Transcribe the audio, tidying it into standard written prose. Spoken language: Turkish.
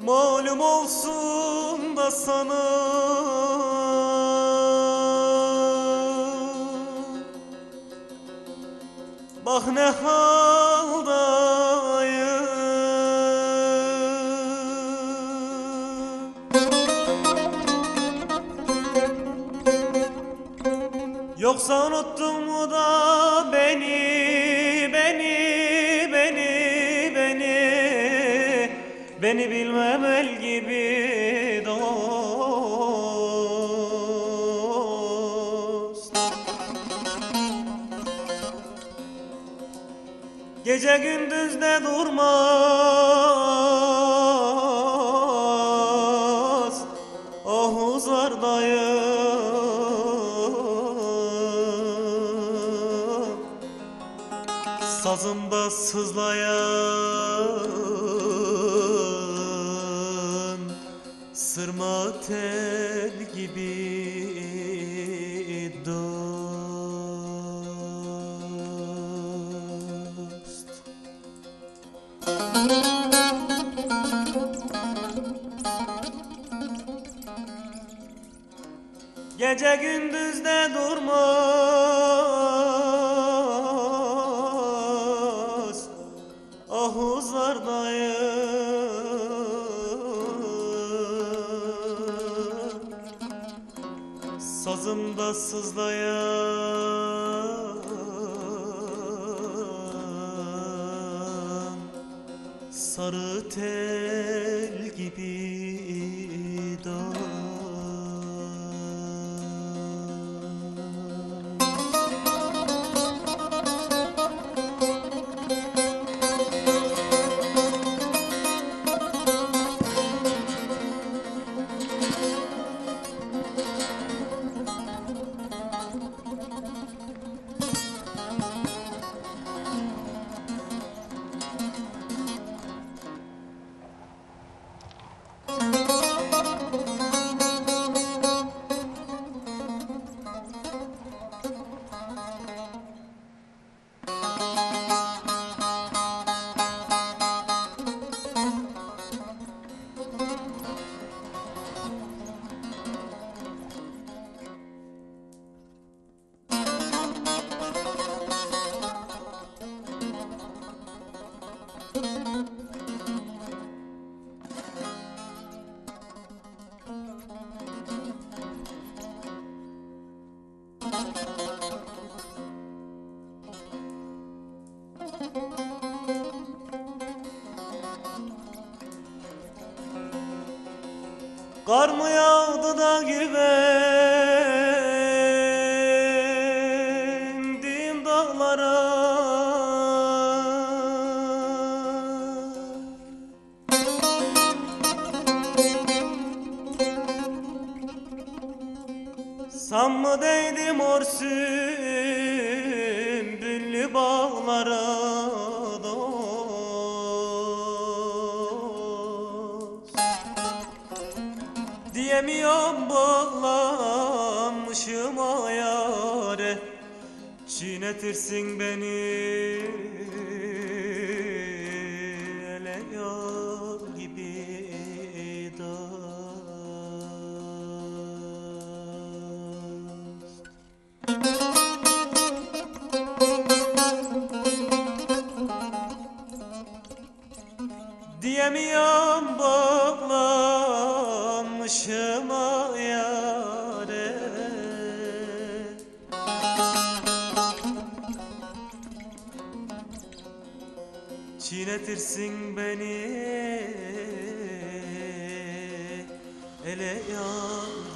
Malum olsun da sana, bak ne haldayım. Yoksa unuttun mu da beni bilmem el gibi dost. Gece gündüz de durmaz, oh huzardayım. Sazımda sızlayan sırma tel gibi dost. Gece gündüz de durmaz, ah huzardayım. Sazımda sızlayan sarı tel gibi dost. Kar mı yağdı da güvendim dağlara? Sam mı değdi mor sümbüllü bağlara dost? Diyemiyorum bağlanmışım ayare, çiğnetirsin beni ele yar gibi dost. Diyemiyorum bağlanmışım ayare, çiğnetirsin beni ele yar